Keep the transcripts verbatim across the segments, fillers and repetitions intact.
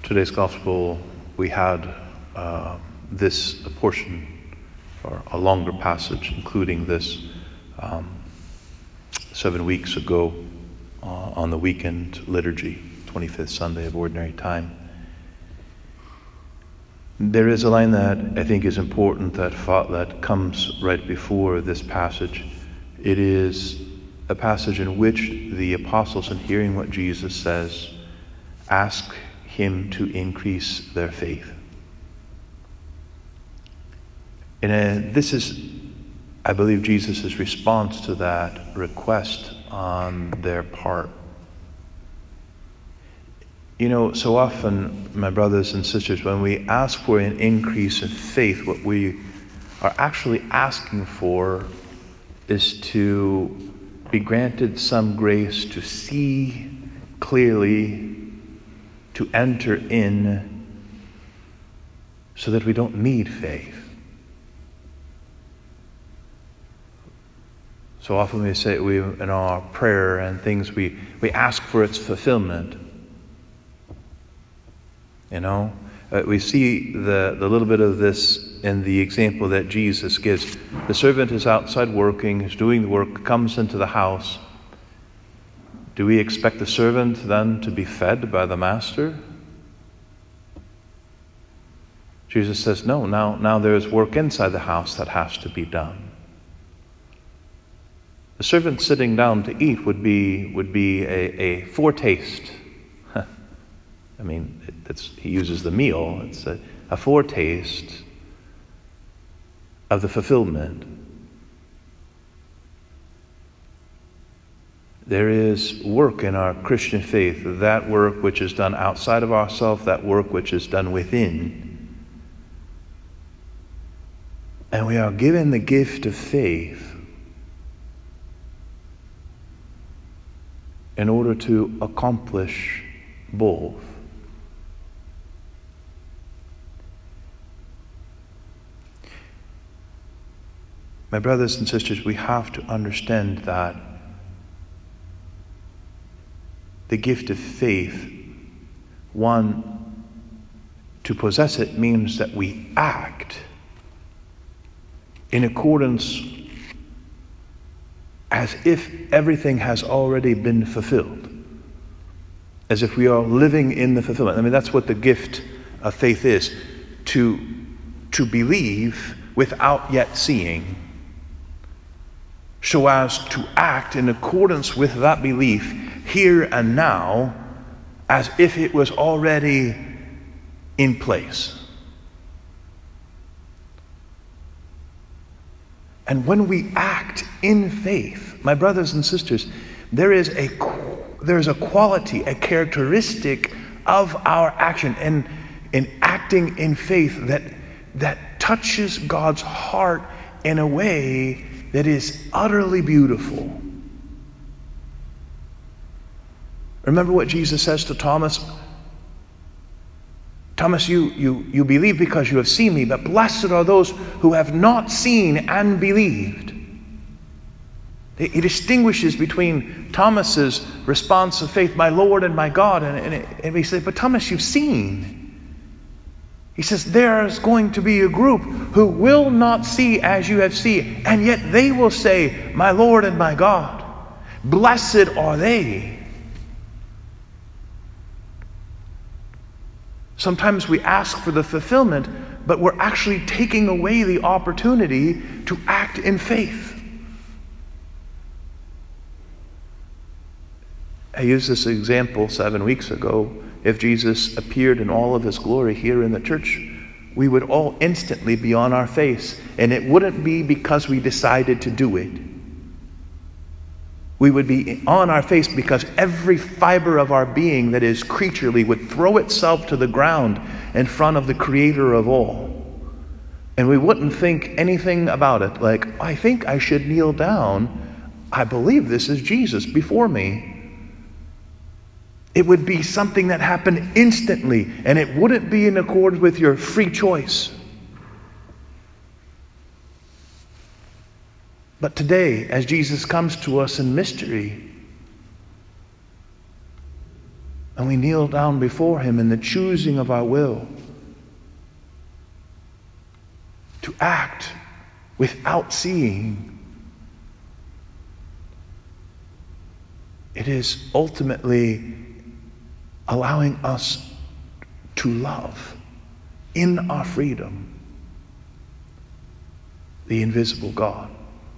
today's gospel, we had uh, this portion, or a longer passage, including this um, seven weeks ago uh, on the weekend liturgy, twenty-fifth Sunday of Ordinary Time. There is a line that I think is important that that comes right before this passage. It is a passage in which the apostles, in hearing what Jesus says, ask him to increase their faith. And uh, this is, I believe, Jesus' response to that request on their part. You know, so often, my brothers and sisters, when we ask for an increase in faith, what we are actually asking for is to be granted some grace to see clearly, to enter in, so that we don't need faith. So often we say we in our prayer and things we, we ask for its fulfillment. You know, uh, we see the, the little bit of this in the example that Jesus gives. The servant is outside working, is doing the work, comes into the house. Do we expect the servant then to be fed by the master? Jesus says, no, now, now there is work inside the house that has to be done. The servant sitting down to eat would be would be a, a foretaste. I mean, it's, he uses the meal. It's a, a foretaste of the fulfillment. There is work in our Christian faith, that work which is done outside of ourselves, that work which is done within. And we are given the gift of faith in order to accomplish both. My brothers and sisters, we have to understand that the gift of faith, one, to possess it means that we act in accordance as if everything has already been fulfilled. As if we are living in the fulfillment. I mean, that's what the gift of faith is. To, to believe without yet seeing, so as to act in accordance with that belief here and now, as if it was already in place. And when we act in faith, my brothers and sisters, there is a there is a quality, a characteristic of our action and in acting in faith that that touches God's heart in a way that is utterly beautiful. Remember what Jesus says to Thomas? Thomas, you, you, you believe because you have seen me, but blessed are those who have not seen and believed. He distinguishes between Thomas's response of faith, my Lord and my God, and, and, and he says, but Thomas, you've seen. He says, there is going to be a group who will not see as you have seen, and yet they will say, my Lord and my God. Blessed are they. Sometimes we ask for the fulfillment, but we're actually taking away the opportunity to act in faith. I used this example seven weeks ago. If Jesus appeared in all of his glory here in the church, we would all instantly be on our face. And it wouldn't be because we decided to do it. We would be on our face because every fiber of our being that is creaturely would throw itself to the ground in front of the Creator of all. And we wouldn't think anything about it. Like, I think I should kneel down. I believe this is Jesus before me. It would be something that happened instantly, and it wouldn't be in accord with your free choice. But today, as Jesus comes to us in mystery, And we kneel down before him in the choosing of our will to act without seeing. It is ultimately allowing us to love in our freedom the invisible God.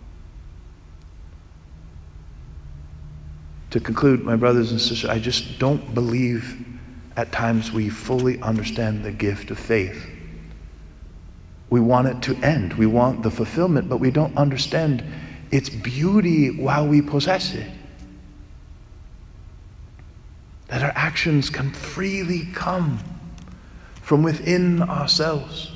To conclude, my brothers and sisters, I just don't believe at times we fully understand the gift of faith. We want it to end. We want the fulfillment, but we don't understand its beauty while we possess it. That our actions can freely come from within ourselves.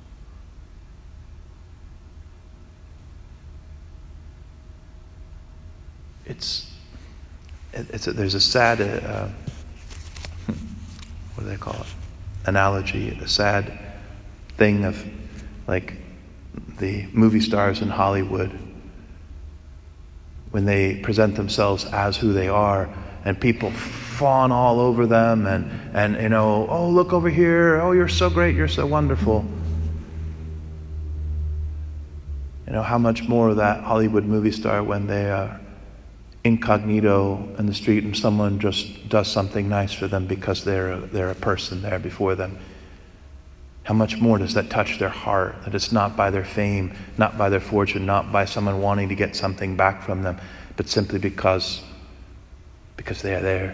It's It's a, there's a sad, uh, what do they call it? Analogy, a sad thing of like the movie stars in Hollywood when they present themselves as who they are and people fawn all over them and, and you know, oh, look over here. Oh, you're so great. You're so wonderful. You know, how much more of that Hollywood movie star when they are incognito in the street and someone just does something nice for them because they're a, they're a person there before them. How much more does that touch their heart? That it's not by their fame, not by their fortune, not by someone wanting to get something back from them, but simply because, because they are there.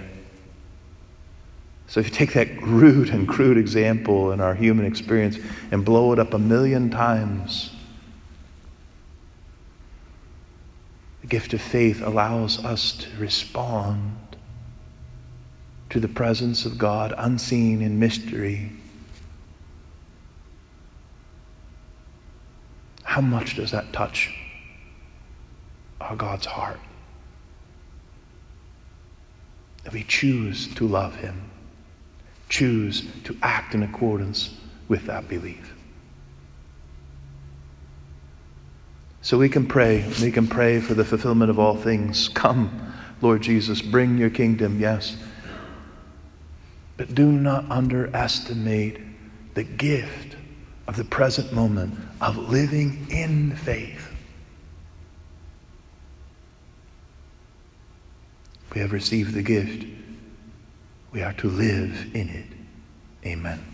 So if you take that rude and crude example in our human experience and blow it up a million times, the gift of faith allows us to respond to the presence of God unseen in mystery. How much does that touch our God's heart? That we choose to love him, choose to act in accordance with that belief. So we can pray, we can pray for the fulfillment of all things. Come, Lord Jesus, bring your kingdom, yes. But do not underestimate the gift of the present moment of living in faith. We have received the gift. We are to live in it. Amen.